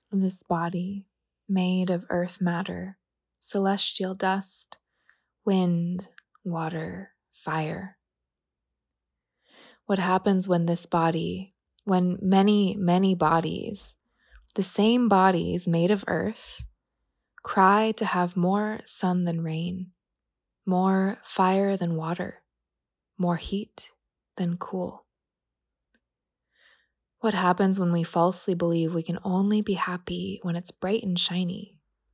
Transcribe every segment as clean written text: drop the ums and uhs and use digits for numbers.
this body made of earth matter, celestial dust, wind, water, fire. What happens when this body, when many, many bodies, the same bodies made of earth, cry to have more sun than rain, more fire than water, more heat than cool? What happens when we falsely believe we can only be happy when it's bright and shiny?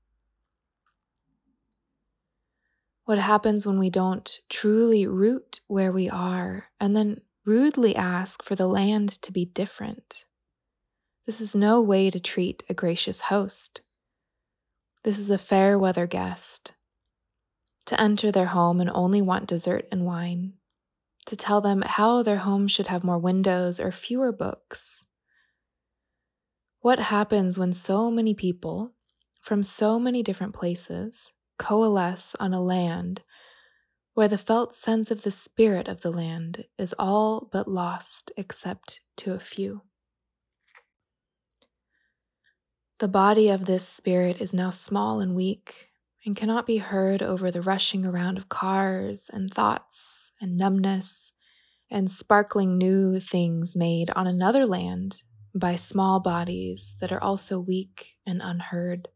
What happens when we don't truly root where we are and then rudely ask for the land to be different? This is no way to treat a gracious host. This is a fair weather guest. To enter their home and only want dessert and wine. To tell them how their home should have more windows or fewer books. What happens when so many people from so many different places coalesce on a land where the felt sense of the spirit of the land is all but lost except to a few? The body of this spirit is now small and weak and cannot be heard over the rushing around of cars and thoughts and numbness and sparkling new things made on another land by small bodies that are also weak and unheard.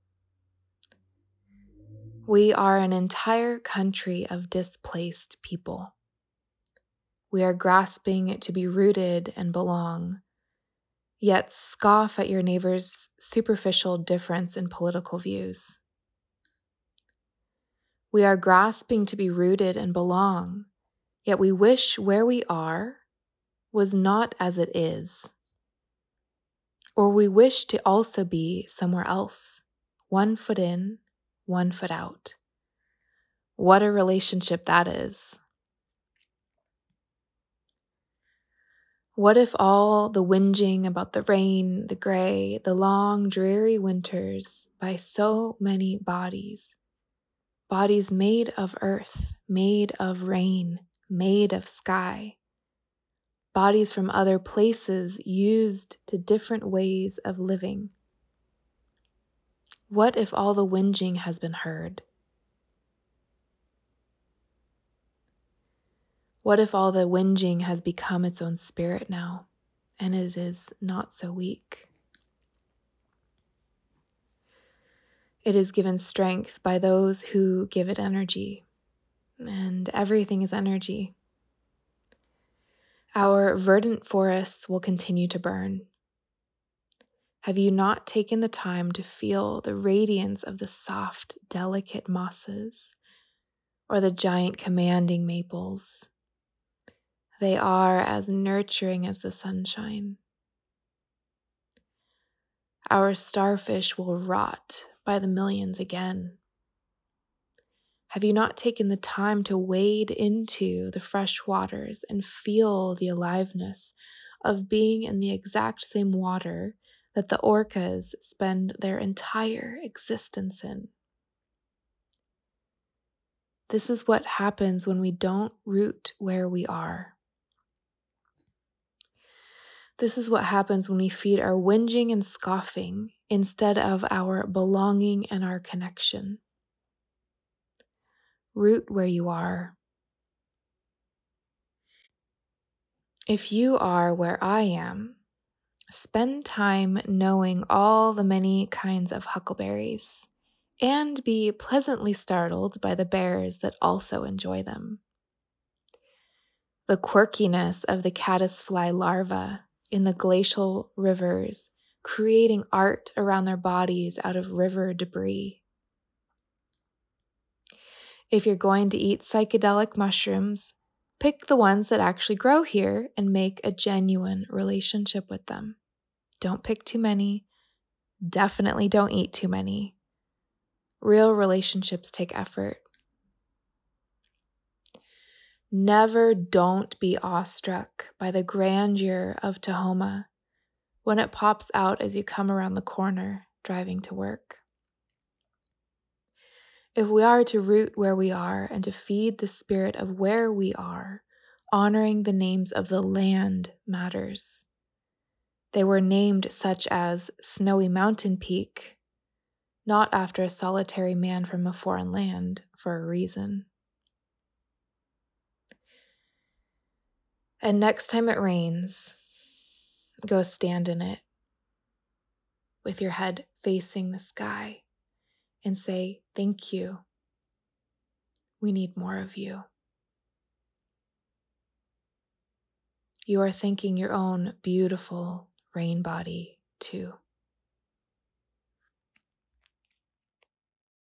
We are an entire country of displaced people. We are grasping to be rooted and belong, yet scoff at your neighbor's superficial difference in political views. We are grasping to be rooted and belong, yet we wish where we are was not as it is. Or we wish to also be somewhere else, 1 foot in, 1 foot out. What a relationship that is. What if all the whinging about the rain, the gray, the long, dreary winters by so many bodies made of earth, made of rain, made of sky, bodies from other places used to different ways of living? What if all the whinging has been heard? What if all the whinging has become its own spirit now, and it is not so weak? It is given strength by those who give it energy, and everything is energy. Our verdant forests will continue to burn. Have you not taken the time to feel the radiance of the soft, delicate mosses, or the giant commanding maples? They are as nurturing as the sunshine. Our starfish will rot by the millions again. Have you not taken the time to wade into the fresh waters and feel the aliveness of being in the exact same water that the orcas spend their entire existence in? This is what happens when we don't root where we are. This is what happens when we feed our whinging and scoffing instead of our belonging and our connection. Root where you are. If you are where I am, spend time knowing all the many kinds of huckleberries and be pleasantly startled by the bears that also enjoy them. The quirkiness of the caddisfly larvae in the glacial rivers, creating art around their bodies out of river debris. If you're going to eat psychedelic mushrooms, pick the ones that actually grow here and make a genuine relationship with them. Don't pick too many. Definitely don't eat too many. Real relationships take effort. Never don't be awestruck by the grandeur of Tahoma when it pops out as you come around the corner driving to work. If we are to root where we are and to feed the spirit of where we are, honoring the names of the land matters. They were named such as Snowy Mountain Peak, not after a solitary man from a foreign land, for a reason. And next time it rains, go stand in it with your head facing the sky and say, "Thank you. We need more of you." You are thanking your own beautiful rain body too.